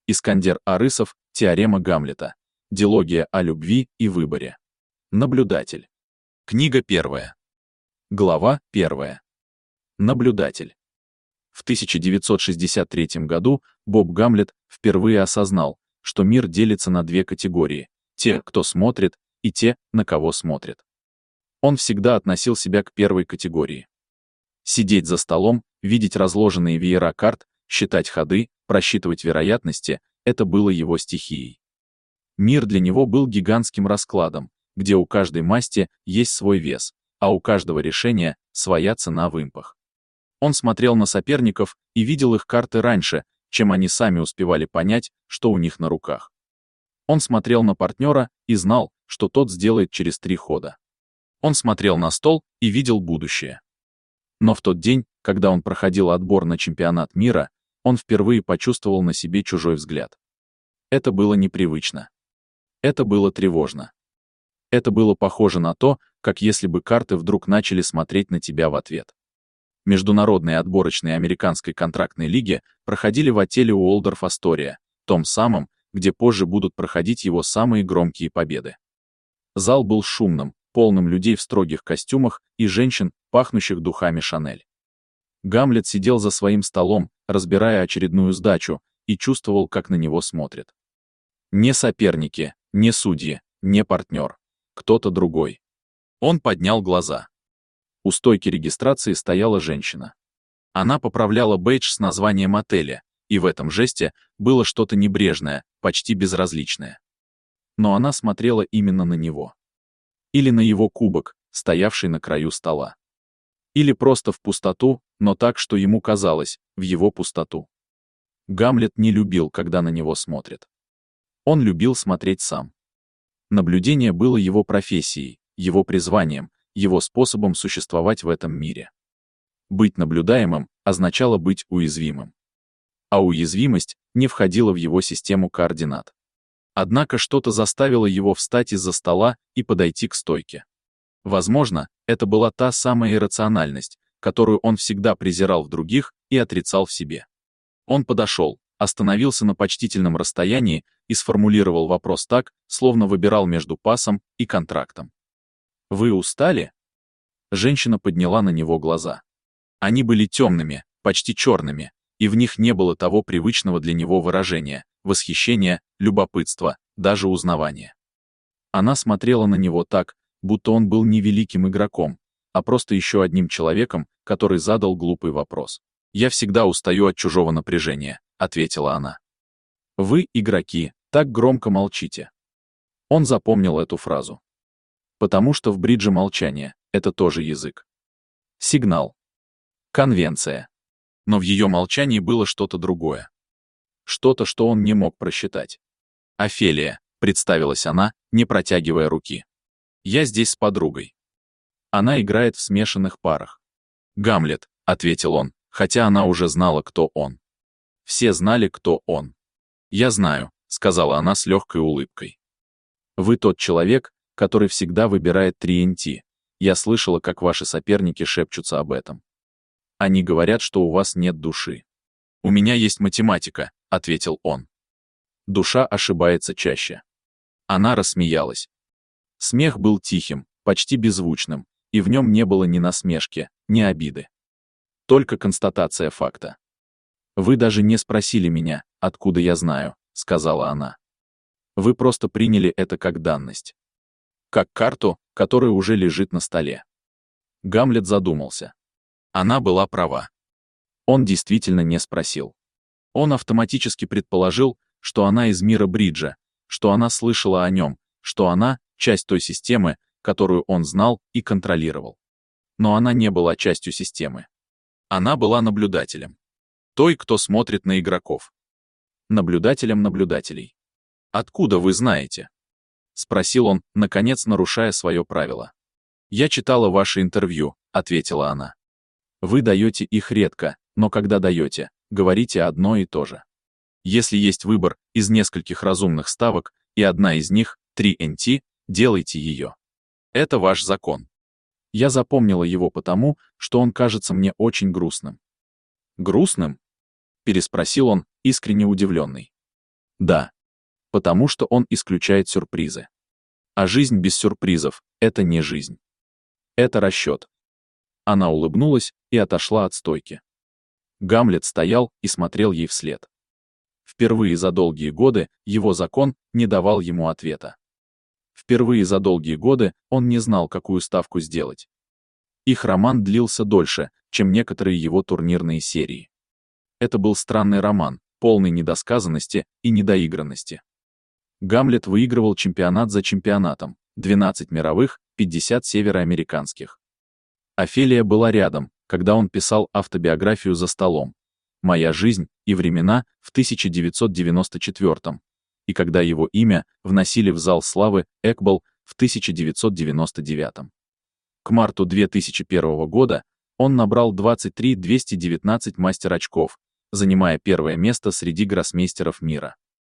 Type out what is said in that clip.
Искандер Арысов, теорема Гамлета. Дилогия о любви и выборе. Наблюдатель. Книга 1. Глава 1. Наблюдатель. В 1963 году Боб Гамлет впервые осознал, что мир делится на две категории — те, кто смотрит, и те, на кого смотрят. Он всегда относил себя к первой категории. Сидеть за столом, видеть разложенные веера карт, считать ходы, просчитывать вероятности — это было его стихией. Мир для него был гигантским раскладом, где у каждой масти есть свой вес, а у каждого решения своя цена в импах. Он смотрел на соперников и видел их карты раньше, чем они сами успевали понять, что у них на руках. Он смотрел на партнера и знал, что тот сделает через 3 хода. Он смотрел на стол и видел будущее. Но в тот день, когда он проходил отбор на чемпионат мира, он впервые почувствовал на себе чужой взгляд. Это было непривычно. Это было тревожно. Это было похоже на то, как если бы карты вдруг начали смотреть на тебя в ответ. Международные отборочные американской контрактной лиги проходили в отеле Уолдорф Астория, том самом, где позже будут проходить его самые громкие победы. Зал был шумным, полным людей в строгих костюмах и женщин, пахнущих духами Шанель. Гамлет сидел за своим столом, разбирая очередную сдачу, и чувствовал, как на него смотрят. Не соперники, не судьи, не партнер. Кто-то другой. Он поднял глаза. У стойки регистрации стояла женщина. Она поправляла бейдж с названием отеля, и в этом жесте было что-то небрежное, почти безразличное. Но она смотрела именно на него. Или на его кубок, стоявший на краю стола. Или просто в пустоту, но так, что ему казалось, в его пустоту. Гамлет не любил, когда на него смотрят. Он любил смотреть сам. Наблюдение было его профессией, его призванием, его способом существовать в этом мире. Быть наблюдаемым означало быть уязвимым. А уязвимость не входила в его систему координат. Однако что-то заставило его встать из-за стола и подойти к стойке. Возможно, это была та самая иррациональность, которую он всегда презирал в других и отрицал в себе. Он подошел, остановился на почтительном расстоянии и сформулировал вопрос так, словно выбирал между пасом и контрактом. «Вы устали?» Женщина подняла на него глаза. Они были темными, почти черными, и в них не было того привычного для него выражения — восхищения, любопытства, даже узнавания. Она смотрела на него так, будто он был не великим игроком, а просто еще одним человеком, который задал глупый вопрос. «Я всегда устаю от чужого напряжения», — ответила она. «Вы, игроки, так громко молчите». Он запомнил эту фразу. Потому что в бридже молчание — это тоже язык. Сигнал. Конвенция. Но в ее молчании было что-то другое. Что-то, что он не мог просчитать. «Офелия», — представилась она, не протягивая руки. «Я здесь с подругой. Она играет в смешанных парах». «Гамлет», — ответил он, хотя она уже знала, кто он. Все знали, кто он. «Я знаю», — сказала она с легкой улыбкой. «Вы тот человек, который всегда выбирает 3NT. Я слышала, как ваши соперники шепчутся об этом. Они говорят, что у вас нет души». «У меня есть математика», — ответил он. «Душа ошибается чаще». Она рассмеялась. Смех был тихим, почти беззвучным, и в нем не было ни насмешки, ни обиды. Только констатация факта. «Вы даже не спросили меня, откуда я знаю», — сказала она. «Вы просто приняли это как данность. Как карту, которая уже лежит на столе». Гамлет задумался. Она была права. Он действительно не спросил. Он автоматически предположил, что она из мира бриджа, что она слышала о нем, что она — часть той системы, которую он знал и контролировал. Но она не была частью системы. Она была наблюдателем. Той, кто смотрит на игроков. Наблюдателем наблюдателей. «Откуда вы знаете?» — спросил он, наконец нарушая свое правило. «Я читала ваше интервью», — ответила она. «Вы даете их редко, но когда даете, говорите одно и то же. Если есть выбор из нескольких разумных ставок, и одна из них — 3NT, делайте ее. Это ваш закон». Я запомнила его потому, что он кажется мне очень грустным. «Грустным?» — переспросил он, искренне удивленный. Да. Потому что он исключает сюрпризы. А жизнь без сюрпризов — это не жизнь. Это расчет. Она улыбнулась и отошла от стойки. Гамлет стоял и смотрел ей вслед. Впервые за долгие годы его закон не давал ему ответа. Впервые за долгие годы он не знал, какую ставку сделать. Их роман длился дольше, чем некоторые его турнирные серии. Это был странный роман, полный недосказанности и недоигранности. Гамлет выигрывал чемпионат за чемпионатом, 12 мировых, 50 североамериканских. Офелия была рядом, когда он писал автобиографию «За столом. Моя жизнь и времена» в 1994, и когда его имя вносили в зал славы Экбол в 1999. К марту 2001 года он набрал 23 219 мастер-очков, занимая первое место среди гроссмейстеров мира.